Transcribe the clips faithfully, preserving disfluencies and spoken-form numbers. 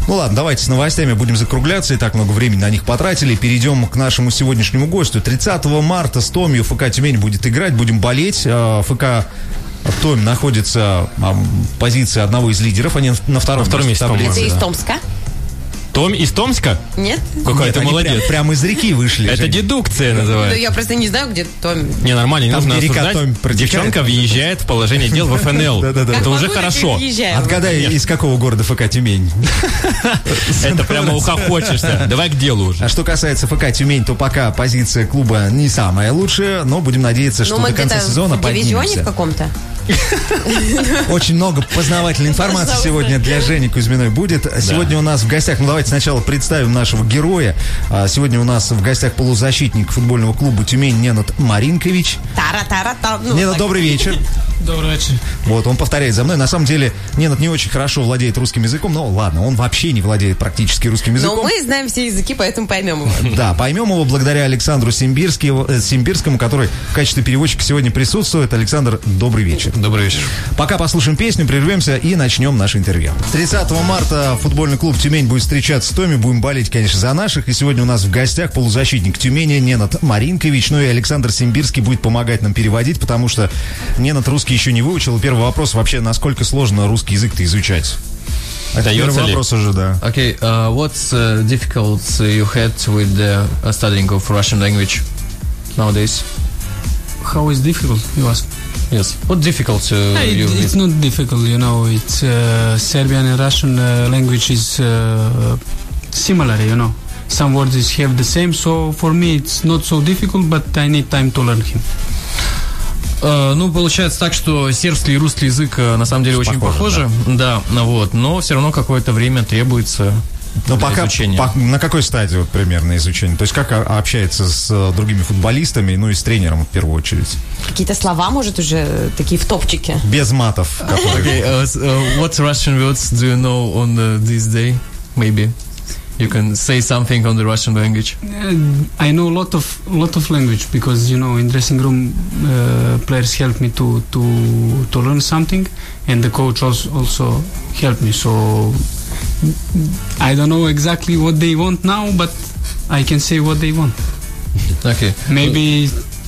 Ну ладно, давайте с новостями будем закругляться, и так много времени на них потратили. Перейдем к нашему сегодняшнему гостю. тридцатого марта с Томью ФК Тюмень будет играть, будем болеть. ФК Томь находится в позиции одного из лидеров, они на втором, на втором месте таблицы. Ты из Томска? Том из Томска? Нет. Какой ты молодец. Прям, прямо из реки вышли. Это дедукция называется. Ну, я просто не знаю, где Том. Не, нормально, не там, нужно осуждать. Том Девчонка въезжает в положение дел в эф эн эл. Это уже хорошо. Отгадай, из какого города ФК Тюмень? Это прямо ухохочешься. Давай к делу уже. А что касается ФК Тюмень, то пока позиция клуба не самая лучшая, но будем надеяться, что до конца сезона поднимемся. В дивизионе в каком-то? Очень много познавательной информации сегодня для Жени Кузьминой будет. Сегодня у нас в гостях, ну давайте сначала представим нашего героя. Сегодня у нас в гостях полузащитник футбольного клуба Тюмень Ненад Маринкович. Тара-тара-та. Ненад, добрый вечер. Добрый вечер. Вот, он повторяет за мной. На самом деле, Ненад не очень хорошо владеет русским языком, но ладно, он вообще не владеет практически русским языком. Но мы знаем все языки, поэтому поймем его. Да, поймем его благодаря Александру Симбирскому, который в качестве переводчика сегодня присутствует. Александр, добрый вечер. Добрый вечер. Пока послушаем песню, прервемся и начнем наше интервью. тридцатого марта футбольный клуб Тюмень будет встречаться с Томи. Будем болеть, конечно, за наших. И сегодня у нас в гостях полузащитник Тюмени Ненад Маринкович. Ну и Александр Симбирский будет помогать нам переводить, потому что Ненад русский еще не выучил. Первый вопрос вообще, насколько сложно русский язык-то изучать? Это первый вопрос уже, да. Okay, uh, what's uh, difficult you had with the uh, studying of Russian language nowadays? How is difficult, you ask? Yes. What difficult uh, Hey, you? It's not difficult, you know. It's uh, Serbian and Russian uh, language is uh, similar, you know. Some words is have the same, so for me it's not so difficult, but I need time to learn him. Uh, ну, получается так, что сербский и русский язык uh, на самом деле очень похожи, да, да, вот, но все равно какое-то время требуется. Но пока по, на какой стадии вот примерно изучения? То есть как общается с uh, другими футболистами, ну и с тренером в первую очередь? Какие-то слова, может, уже такие в топчике? Без матов. Okay, uh, uh, what Russian words do you know on uh, this day? Maybe you can say something on the Russian language. Uh, I know a lot of lot of language because you know in dressing room uh, players help me to to to learn something, and the coach also also help me. So I don't know exactly what they want now, but I can say what they want. Okay. Maybe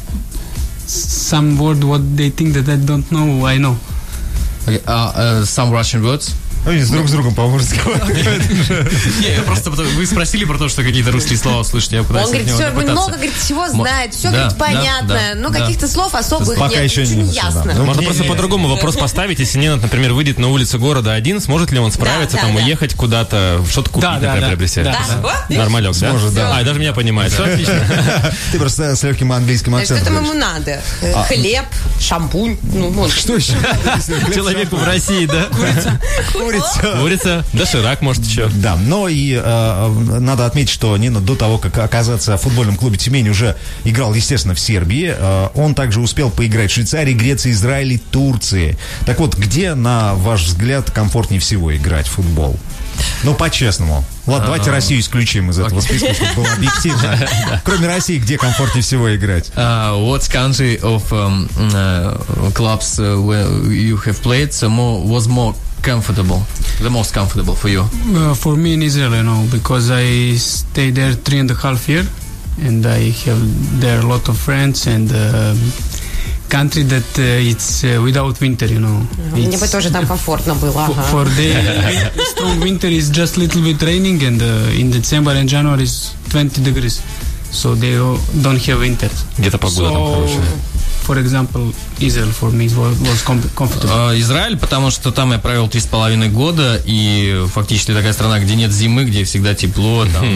some word what they think that I don't know, I know. Okay. Uh, uh, some Russian words. Они с друг с другом, по-моему, разговаривают. Не, просто вы спросили про то, что какие-то русские слова слышите. Он говорит, все, много говорит, всего знает, все говорит понятно, но каких-то слов особых нет, еще не ясно. Можно просто по-другому вопрос поставить, если Ненад, например, выйдет на улицу города один, сможет ли он справиться, там, уехать куда-то, что-то купить, например, приобрести? Нормалек, да? Может, да. А, даже меня понимает. Все отлично. Ты просто с легким английским акцентом. Что там ему надо? Хлеб, шампунь. Что еще? Человеку в России, да? Курица. Курица, доширак, может, еще. Да, но и э, надо отметить, что Ненад до того, как оказаться в футбольном клубе Тюмень, уже играл, естественно, в Сербии. Э, он также успел поиграть в Швейцарии, Греции, Израиле, Турции. Так вот, где, на ваш взгляд, комфортнее всего играть в футбол? Ну, по-честному. Ладно, давайте Россию исключим из этого списка, чтобы было объективно. Кроме России, где комфортнее всего играть? What country of um, uh, clubs uh, where you have played so more, was more comfortable, the most comfortable for you? Uh, for me in Israel, you know, because I stayed there three and a half years, and I have there a lot of friends and uh, country that uh, it's uh, without winter, you know. Мне бы тоже там комфортно было. For, for the strong winter is just little bit raining, and uh, in December and January is twenty degrees, so they don't have winter. Где-то погода там хорошая. For example, Israel for me was, was comfortable. Uh, Израиль, потому что там я провел три с половиной года, и фактически такая страна, где нет зимы, где всегда тепло, там,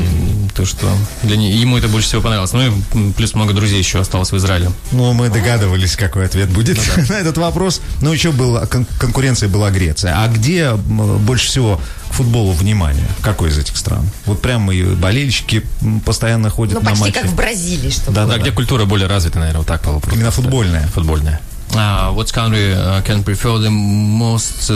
то, что для не... ему это больше всего понравилось. Ну и плюс много друзей еще осталось в Израиле. Ну, мы догадывались, какой ответ будет ну, да. на этот вопрос. Ну, еще была, кон- конкуренция была Греция. А где больше всего футболу внимания? Какой из этих стран? Вот прям и болельщики постоянно ходят ну, на матчи. Ну, почти как в Бразилии, что да, было. Да, да, где культура более развита, наверное, вот так по вопросу. Именно футбольная. Футбольная. Uh, what country uh, can prefer the most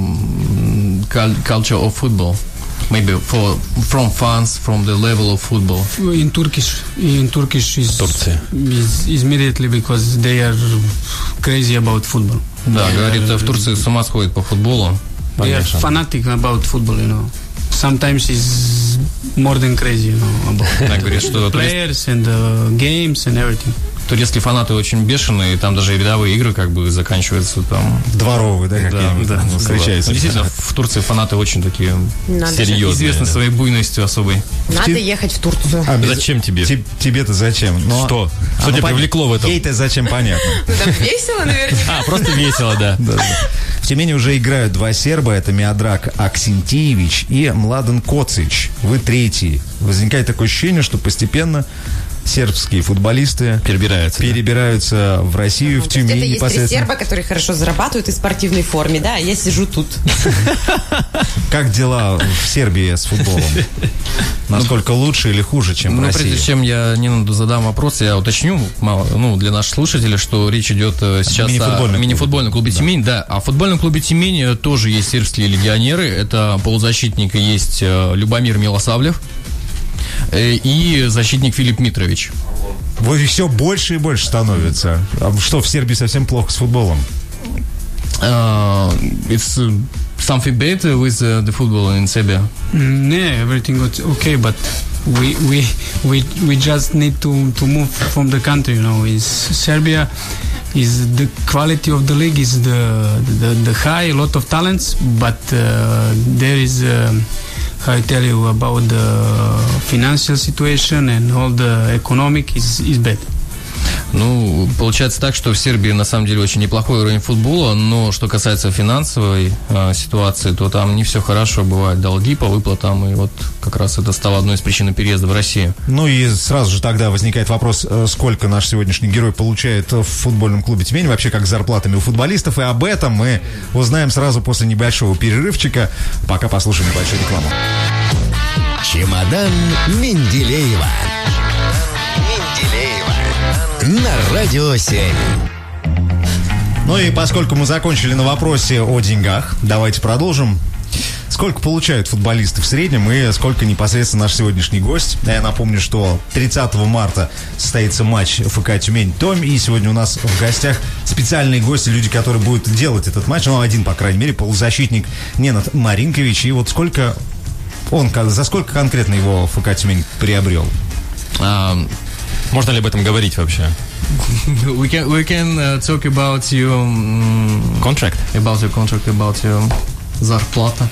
um, culture of football? Maybe for from fans, from the level of football. In Turkish, in Turkish is, is, is immediately because they are crazy about football. Да, говорит, в Турции с ума сходит по футболу. They are fanatic about football, you know. sometimes it's more than crazy, you know, about players and uh, games and everything. Турецкие фанаты очень бешеные, и там даже рядовые игры как бы заканчиваются там... Дворовые, да, какие-нибудь да, да, встречаются. Ну, действительно, в Турции фанаты очень такие Надо серьезные. Известны да. своей буйностью особой. Надо в ехать в Турцию. А, зачем тебе? Тебе, тебе-то зачем? Но... Что? Что а, тебя ну, привлекло в этом? Ей-то зачем, понятно. Ну, там весело, наверное. А, просто весело, да. В Тюмени уже играют два серба. Это Миодраг Аксентиевич и Младен Коцич. Вы третий. Возникает такое ощущение, что постепенно сербские футболисты перебираются, перебираются да. в Россию, в Тюмень. Это есть три серба, которые хорошо зарабатывают и в спортивной форме, да, а я сижу тут. Как дела в Сербии с футболом? Насколько лучше или хуже, чем в ну, России? Прежде чем я Нину задам вопрос, я уточню мало, ну, для наших слушателей, что речь идет сейчас о мини-футбольном клубе Тюмень. Да, а в футбольном клубе Тюмень тоже есть сербские легионеры. Это полузащитник, есть Любомир Милосавлев и защитник Филипп Митрович. Вот и все больше и больше становится. А что, в Сербии совсем плохо с футболом? Uh, it's uh, something bad with uh, the football in Serbia. Mm, yeah, everything was okay, but we we we we just need to to move from the country. You know, is Serbia is the quality of the league is the the, the high, a lot of talents, but uh, there is. Uh, I tell you about the financial situation and all the economic is, is bad. Ну, получается так, что в Сербии на самом деле очень неплохой уровень футбола, но что касается финансовой э, ситуации, то там не все хорошо, бывают долги по выплатам, и вот как раз это стало одной из причин переезда в Россию. Ну и сразу же тогда возникает вопрос, сколько наш сегодняшний герой получает в футбольном клубе Тюмень, вообще как с зарплатами у футболистов, и об этом мы узнаем сразу после небольшого перерывчика, пока послушаем небольшую рекламу. Чемодан Менделеева. На Радио семь. Ну и поскольку мы закончили на вопросе о деньгах, давайте продолжим. Сколько получают футболисты в среднем и сколько непосредственно наш сегодняшний гость? Я напомню, что тридцатого марта состоится матч ФК Тюмень-Томь, и сегодня у нас в гостях специальные гости, люди, которые будут делать этот матч, ну, один, по крайней мере, полузащитник Ненад Маринкович. И вот сколько он, за сколько конкретно его ФК Тюмень приобрел? Um... Можно ли об этом говорить вообще? We can we can uh, talk about your um, contract, about your contract, about your зарплата.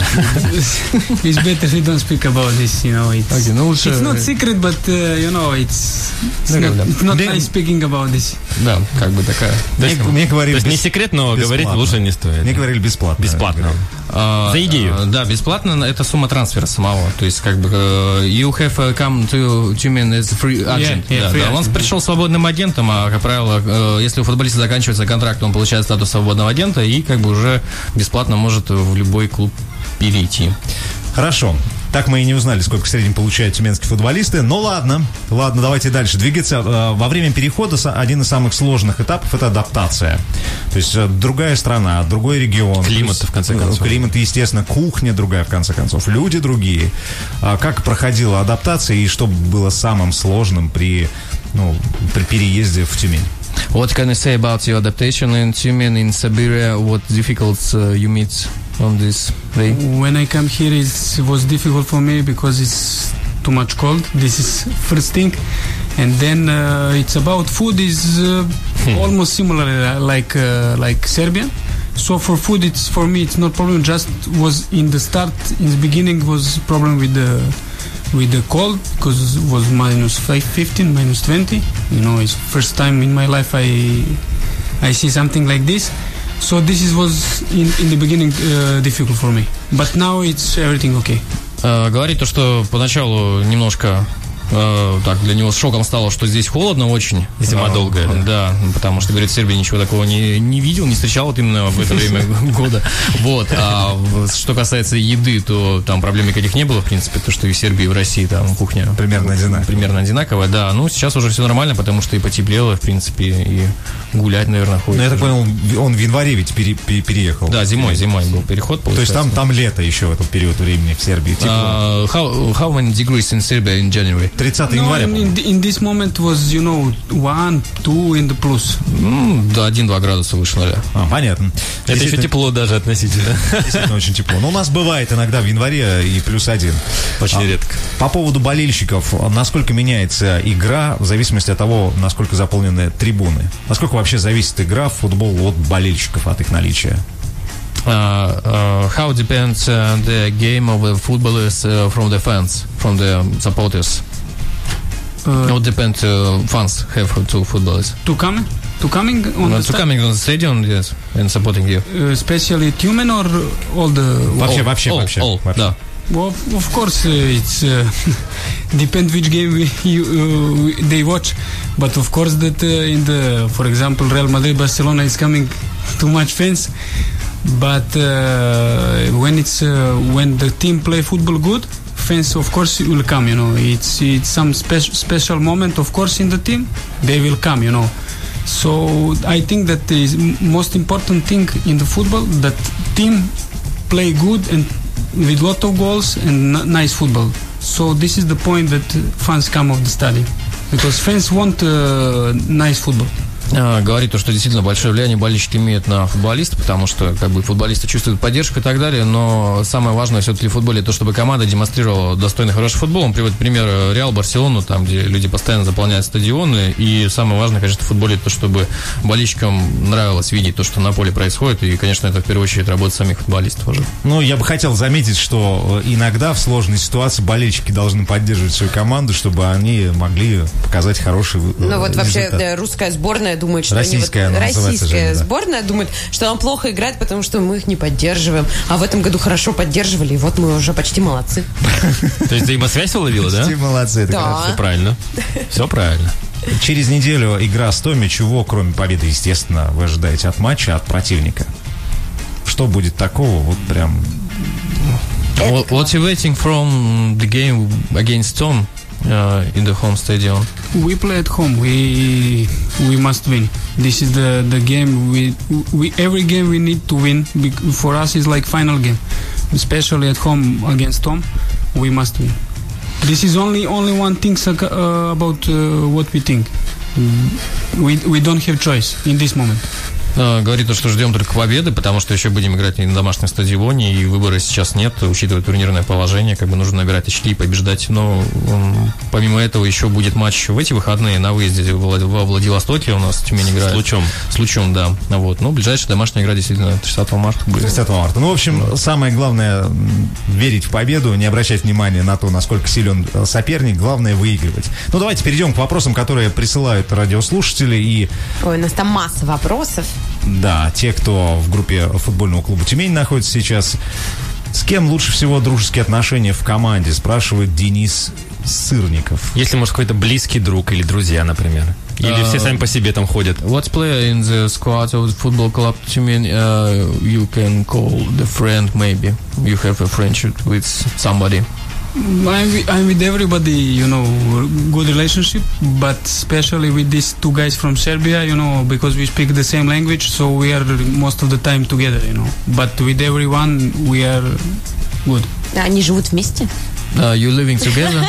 It's better we don't speak about this, you know. It's, okay, no, it's not secret, but uh, you know, it's, it's not, it's not nice speaking about this. Да, как бы такая. Мне, мне говорили, то есть не секрет, но бесплатно. Говорить лучше не стоит. Мне говорили бесплатно. Бесплатно. А, за идею. Да, бесплатно, это сумма трансфера самого. То есть, как бы, you have come to Tumen as free agent. Yeah, yeah, да, free да. agent. Он пришел свободным агентом, а, как правило, если у футболиста заканчивается контракт, он получает статус свободного агента и, как бы, уже бесплатно может в любой клуб перейти. Хорошо. Так мы и не узнали, сколько в среднем получают тюменские футболисты. Но ладно, ладно, давайте дальше двигаться. Во время перехода один из самых сложных этапов – это адаптация. То есть другая страна, другой регион. Климат, в конце концов. Климат, естественно, кухня другая, в конце концов. Люди другие. Как проходила адаптация и что было самым сложным при, ну, при переезде в Тюмень? What can you say about your adaptation in Tumen, in Siberia? What difficulties uh, you meet on this day? When I come here, it was difficult for me because it's too much cold. This is first thing, and then uh, it's about food is uh, hmm. almost similar like uh, like Serbian. So for food, it's for me it's not problem. Just was in the start, in the beginning was problem with the with the cold because it was minus five, fifteen, minus twenty. You know, it's first time in my life I I see something like this. So this is, was in, in the beginning uh, difficult for me. But now it's everything okay. Uh, говорит то, что поначалу немножко э, так для него шоком стало, что здесь холодно очень. Зима а, долгая. Да, да, потому что, говорит, в Сербии ничего такого не, не видел, не встречал вот именно в это время года. Вот. А что касается еды, то там проблем никаких не было, в принципе, то, что и в Сербии, и в России там кухня примерно одинаковая. Примерно одинаковая, да. Ну, сейчас уже все нормально, потому что и потеплело, в принципе, и гулять, наверное, ходит. Ну, я так понял, он в январе ведь пере, пере, переехал. Да, зимой, зимой был переход, получается. То есть там, там лето еще в этот период времени в Сербии? Uh, how, how many degrees in Serbia in January? тридцатого января. In, in this moment was, you know, one, two in the plus. Ну, да, один-два градуса выше нуля. А, понятно. Это еще тепло даже относительно. Действительно очень тепло. Но у нас бывает иногда в январе и плюс один. Очень а, редко. По поводу болельщиков, насколько меняется игра в зависимости от того, насколько заполнены трибуны? Насколько вообще зависит игра в футбол от болельщиков, от их наличия? Uh, uh, how depends uh, the game of the footballers uh, from the fans, from the supporters? Uh, What depends uh, fans have to footballers? To come, to coming on uh, the to coming on the stadium, yes, and supporting you. Uh, especially Tumen or all the вообще, all, вообще, all, вообще, all, вообще. Да. Well, of course, uh, it's uh, depend which game we, you, uh, they watch, but of course that uh, in the, for example, Real Madrid, Barcelona is coming too much fans. But uh, when it's uh, when the team play football good, fans of course will come. You know, it's it's some spe- special moment, of course, in the team. They will come. You know, so I think that the most important thing in the football that team play good and with lot of goals and n- nice football. So this is the point that fans come of the stadium because fans want uh, nice football. Говорит то, что действительно большое влияние болельщики имеют на футболиста, потому что как бы футболисты чувствуют поддержку и так далее, но самое важное все-таки в футболе то, чтобы команда демонстрировала достойный хороший футбол. Он приводит пример Реал, Барселону, там, где люди постоянно заполняют стадионы, и самое важное, конечно, в футболе то, чтобы болельщикам нравилось видеть то, что на поле происходит, и, конечно, это в первую очередь работа самих футболистов уже. Ну, я бы хотел заметить, что иногда в сложной ситуации болельщики должны поддерживать свою команду, чтобы они могли показать хороший результат. Ну, вот вообще да, русская сборная думает, что российская, они вот, российская же, сборная да. думает, что она плохо играет, потому что мы их не поддерживаем. А в этом году хорошо поддерживали, и вот мы уже почти молодцы. То есть взаимосвязь уловила, да? Почти молодцы. Да. Все правильно. Все правильно. Через неделю игра с Томи. Чего, кроме победы, естественно, вы ожидаете от матча, от противника? Что будет такого? Вот прям... What you waiting from the game against Tom? Uh, in the home stadium. We play at home. We we must win. This is the, the game. We we every game we need to win. For us, it's like final game, especially at home against Tom. We must win. This is only only one thing uh, about uh, what we think. We we don't have choice in this moment. Говорит, что ждем только победы, потому что еще будем играть на домашнем стадионе, и выбора сейчас нет, учитывая турнирное положение, как бы нужно набирать очки и побеждать. Но um, помимо этого еще будет матч в эти выходные на выезде во Владивостоке у нас Тюмень играет. С Лучом. С Лучом, да. Вот. Ну, ближайшая домашняя игра действительно тридцатого марта будет. тридцатого марта. Ну, в общем, да. Самое главное верить в победу, не обращать внимания на то, насколько силен соперник, главное выигрывать. Ну, давайте перейдем к вопросам, которые присылают радиослушатели. И... Ой, у нас там масса вопросов. Да, те, кто в группе футбольного клуба «Тюмень» находится сейчас. С кем лучше всего дружеские отношения в команде, спрашивает Денис Сырников. Если, может, какой-то близкий друг или друзья, например. Или uh, все сами по себе там ходят. What player in the squad of the football club Тюмень uh, you can call the friend maybe? You have a friendship with somebody? I'm with, I'm with everybody, you know, good relationship, but especially with these two guys from Serbia, you know, because we speak the same language, so we are most of the time together, you know. But with everyone, we are good. Они живут вместе? Uh, you living together?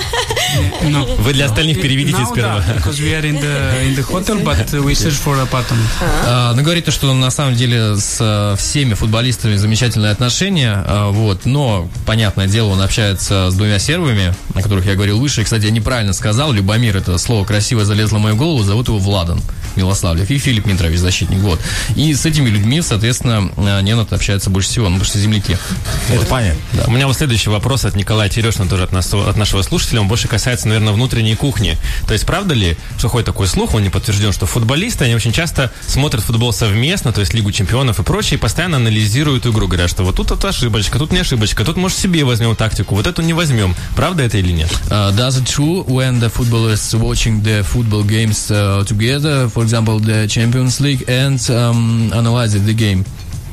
No. Вы для остальных переведите Now, сперва. Да, because we are in the in the hotel, but we search for apartment. Uh, ну, говорит, что на самом деле с всеми футболистами замечательные отношения, uh, вот, но, понятное дело, он общается с двумя сербами, о которых я говорил выше. И, кстати, я неправильно сказал, Любомир, это слово красиво залезло в мою голову, зовут его Владан Милославлев, и Филипп Митрович, защитник, вот. И с этими людьми, соответственно, Ненат общается больше всего, ну, потому что земляки. Это вот. понятно. Да. У меня вот следующий вопрос от Николая Терешина, тоже от, нас, от нашего слушателя. Он больше касается, наверное, внутренней кухни. То есть, правда ли, что ходит такой слух, он не подтвержден, что футболисты, они очень часто смотрят футбол совместно, то есть Лигу чемпионов и прочее, и постоянно анализируют игру. Говорят, что вот тут вот ошибочка, тут не ошибочка, тут, может, себе возьмем тактику, вот эту не возьмем. Правда это или нет? Uh, does it true when the footballers watching the football games uh, together, for example, the Champions League, and um, analyze the game?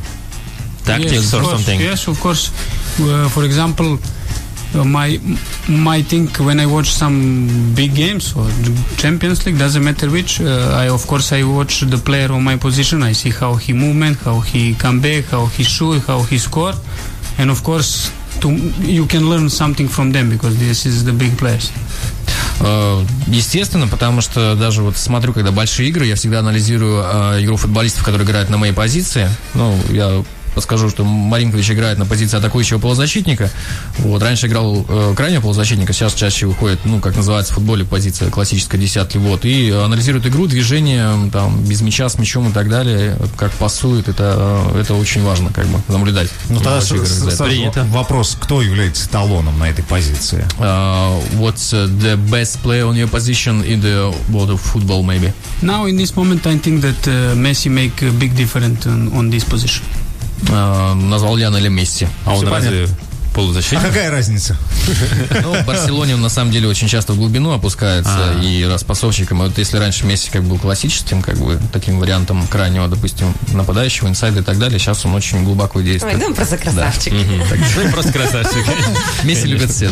Tactics yes, or of course, something? Yes, of course. Uh, for example, uh, my my thing when I watch some big games or Champions League, doesn't matter which. Uh, I of course I watch the player on my position. I see how he movement, how he come back, how he shoot, how he score, and of course, to, you can learn something from them because this is the big players. Естественно, потому что даже вот смотрю, когда большие игры, я всегда анализирую игру футболистов, которые играют на моей позиции. Ну, я подскажу, что Маринкович играет на позиции атакующего полузащитника. Вот, раньше играл э, крайнего полузащитника, сейчас чаще выходит, ну, как называется в футболе, позиция классической десятки. Вот, и анализирует игру, движение, там, без мяча, с мячом и так далее, как пасует, это, это очень важно, как бы, наблюдать. Ну, тогда с, с, с, вопрос, кто является талоном на этой позиции? Uh, what's uh, the best player on your position in the world of football, maybe? Now, in this moment, I think that uh, Messi make a big difference on, on this position. Uh, назвал Лионеля или Месси. А он разве полузащитник? А какая разница? Ну, в Барселоне он на самом деле очень часто в глубину опускается А-а-а. и распасовщиком. Вот если раньше Месси как был классическим, как бы таким вариантом крайнего, допустим, нападающего, инсайда и так далее, сейчас он очень глубоко действует. Ой, да он просто красавчик. Ну, просто красавчик. Месси любят все,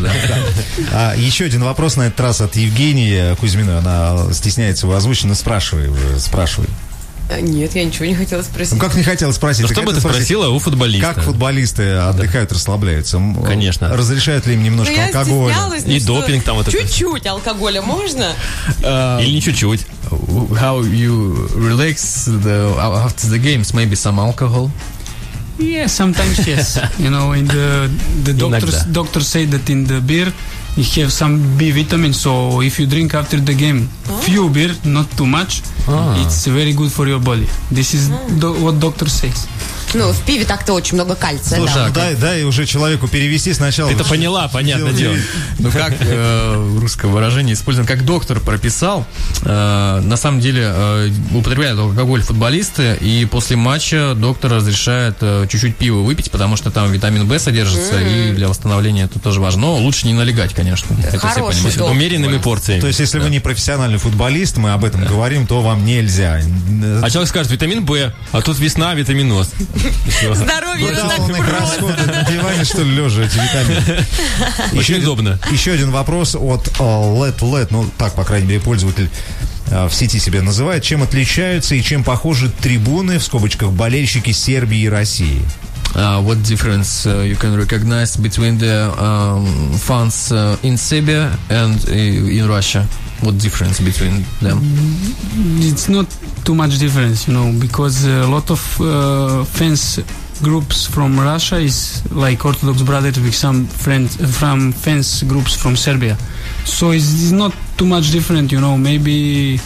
да. Еще один вопрос на этот раз от Евгении Кузьминой. Она стесняется его озвучить, но спрашивай уже, спрашивай. Нет, я ничего не хотела спросить. Ну, как не хотела спросить? Ну, что бы ты спросила у футболиста? Как футболисты отдыхают, да. расслабляются? Конечно. Разрешают ли им немножко ну, алкоголя? И допинг там вот это. Чуть-чуть алкоголя можно? Uh, Или не чуть-чуть? How you relax the, after the games? Maybe some alcohol? Yeah, sometimes yes. You know, in the the doctors doctors say that in the beer you have some B vitamins, so if you drink after the game oh. few beer, not too much, ah. it's very good for your body. This is ah. do- what doctor says. Ну, в пиве так-то очень много кальция. Слушай, да. дай, дай уже человеку перевести сначала. Ты-то поняла, понятное дело. Ну, как э, русское выражение используем, как доктор прописал, э, на самом деле э, употребляют алкоголь футболисты, и после матча доктор разрешает э, чуть-чуть пива выпить, потому что там витамин В содержится, mm-hmm. и для восстановления это тоже важно. Но лучше не налегать, конечно. Это хороший все доктор. Умеренными порциями. То есть, если да. вы не профессиональный футболист, мы об этом да. говорим, то вам нельзя. А человек скажет, витамин В, а тут весна, витаминоз. Здоровье, ну так просто. На диване, что ли, лежа, эти витамины. Очень удобно. Еще один вопрос от Let Let, ну, так, по крайней мере, пользователь в сети себя называет. Чем отличаются и чем похожи трибуны, в скобочках, болельщики Сербии и России? Uh, what difference uh, you can recognize between the um, fans uh, in Serbia and uh, in Russia? What difference between them? It's not too much difference, you know, because a lot of uh, fans groups from Russia is like Orthodox Brothers with some friends from fans groups from Serbia. So it's not too much different, you know, maybe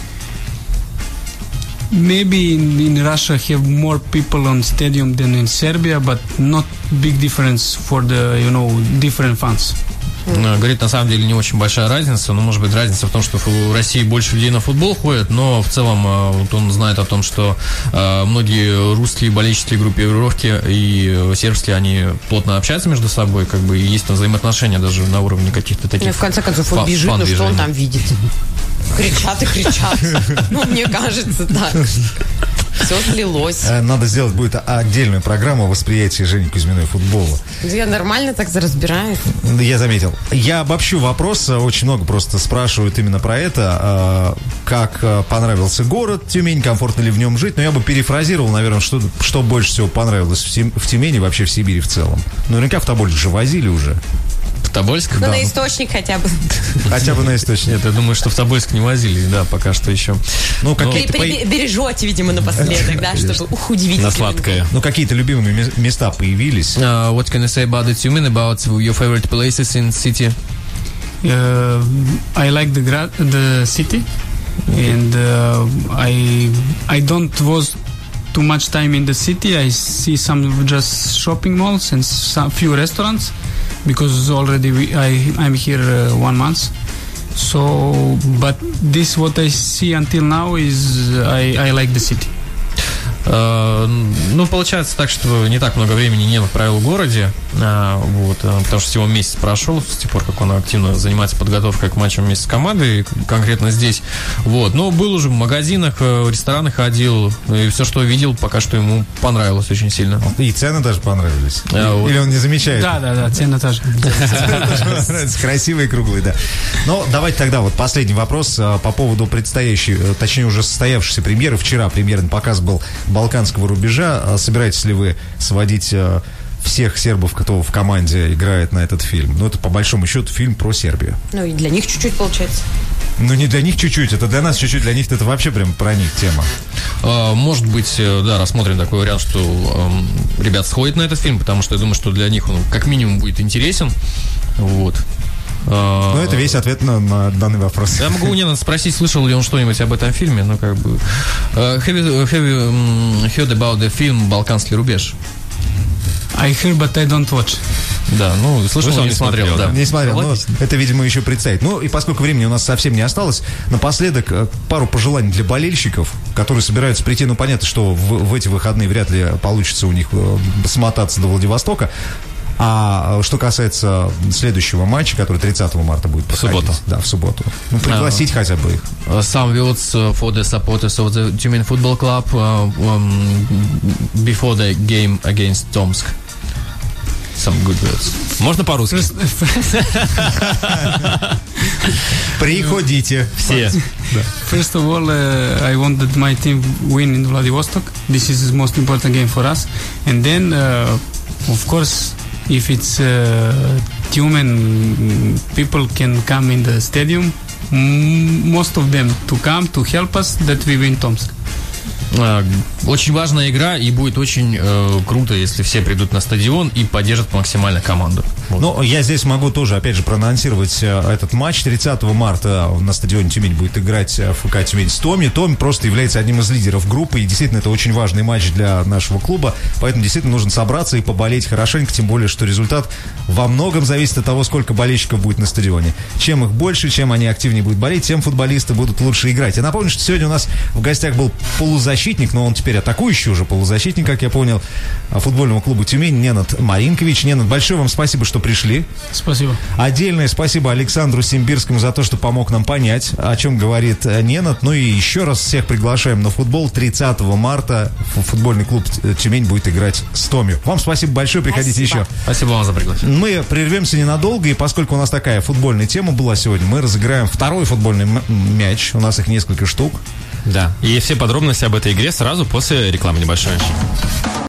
maybe in, in Russia have more people on stadium than in Serbia, but not big difference for the, you know, different fans. Говорит, на самом деле не очень большая разница, но может быть разница в том, что в России больше людей на футбол ходят, но в целом вот он знает о том, что э, многие русские болельщические группировки и сербские, они плотно общаются между собой, как бы и есть там взаимоотношения даже на уровне каких-то таких. Ну, в конце концов, он бежит, ну что он там видит? Кричат и кричат. Ну, мне кажется, так. Все слилось. Надо сделать будет отдельную программу восприятия Жени Кузьминой футбола. Я нормально так разбираюсь. Я заметил. Я обобщу вопрос. Очень много просто спрашивают именно про это. Как понравился город Тюмень, комфортно ли в нем жить. Но я бы перефразировал, наверное, что, что больше всего понравилось в Тюмени, вообще в Сибири в целом. Наверняка в Тобольск же возили уже. Тобольск? Ну, да. на Источник хотя бы. Хотя бы на Источник. Нет, я думаю, что в Тобольск не возили, да, пока что еще. Ну, какие-то При, по... Бережете, видимо, напоследок, да, чтобы ух, удивить. На сладкое. Ну, какие-то любимые места появились. Uh, what can you say about the Tumen, about your favorite places in city? Uh, I like the gra- the city, okay. and uh, I I don't was too much time in the city. I see some just shopping malls and some few restaurants. Because already we, I, I'm here uh, one month. So, but this what I see until now is I, I like the city. Uh, ну, получается так, что не так много времени не провел в городе, uh, вот, uh, потому что всего месяц прошел с тех пор, как он активно занимается подготовкой к матчам вместе с командой, конкретно здесь. Вот. Но был уже в магазинах, в ресторанах ходил, и все, что видел, пока что ему понравилось очень сильно. И цены даже понравились? Uh, Или он не замечает? Да, да, да, цены тоже. Красивые, круглые, да. Но давайте тогда вот последний вопрос по поводу предстоящей, точнее уже состоявшейся премьеры. Вчера премьерный показ был балканского рубежа. Собираетесь ли вы сводить э, всех сербов, кто в команде играет на этот фильм? Ну, это по большому счету фильм про Сербию. Ну, и для них чуть-чуть получается. Ну, не для них чуть-чуть, это для нас чуть-чуть, для них это вообще прям про них тема. А, может быть, да, рассмотрим такой вариант, что э, ребят сходят на этот фильм, потому что я думаю, что для них он как минимум будет интересен. Вот. Ну, это весь ответ на, на данный вопрос. Я могу у Нена спросить, слышал ли он что-нибудь об этом фильме, ну, как бы... Uh, have you, have you um, heard about the film «Балканский рубеж»? I heard, but I don't watch. Да, ну, слышал, но не смотрел. смотрел да. Не смотрел, но это, видимо, еще представить. Ну, и поскольку времени у нас совсем не осталось, напоследок пару пожеланий для болельщиков, которые собираются прийти. Ну, понятно, что в, в эти выходные вряд ли получится у них смотаться до Владивостока. А что касается следующего матча, который тридцатого марта будет проходить. В субботу. Да, в субботу. Ну, пригласить uh, хотя бы их. Some words for the supporters of the Tyumen Football Club uh, um, before the game against Tomsk. Some good words. Можно по-русски? Приходите. Все. First of all, uh, I wanted my team win in Vladivostok. This is the most important game for us. And then, uh, of course, if it's uh, Tyumen, people can come in the stadium. Most of them to come to help us that we win Tomsk. Очень важная игра, и будет очень э, круто, если все придут на стадион и поддержат максимально команду. Вот. Ну, я здесь могу тоже, опять же, проанонсировать э, этот матч. тридцатого марта на стадионе Тюмень будет играть ФК Тюмень с Томи. Томи просто является одним из лидеров группы, и действительно это очень важный матч для нашего клуба, поэтому действительно нужно собраться и поболеть хорошенько, тем более, что результат во многом зависит от того, сколько болельщиков будет на стадионе. Чем их больше, чем они активнее будут болеть, тем футболисты будут лучше играть. Я напомню, что сегодня у нас в гостях был полузащитник, но он теперь атакующий уже полузащитник, как я понял, футбольного клуба Тюмень, Ненад Маринкович. Ненад, большое вам спасибо, что пришли. Спасибо. Отдельное спасибо Александру Симбирскому за то, что помог нам понять, о чем говорит Ненад. Ну и еще раз всех приглашаем на футбол. тридцатого марта футбольный клуб Тюмень будет играть с Томи. Вам спасибо большое, приходите спасибо. еще. Спасибо вам за приглашение. Мы прервемся ненадолго, и поскольку у нас такая футбольная тема была сегодня, мы разыграем второй футбольный мяч. У нас их несколько штук. Да. И все подробности об этой игре сразу после рекламы небольшой.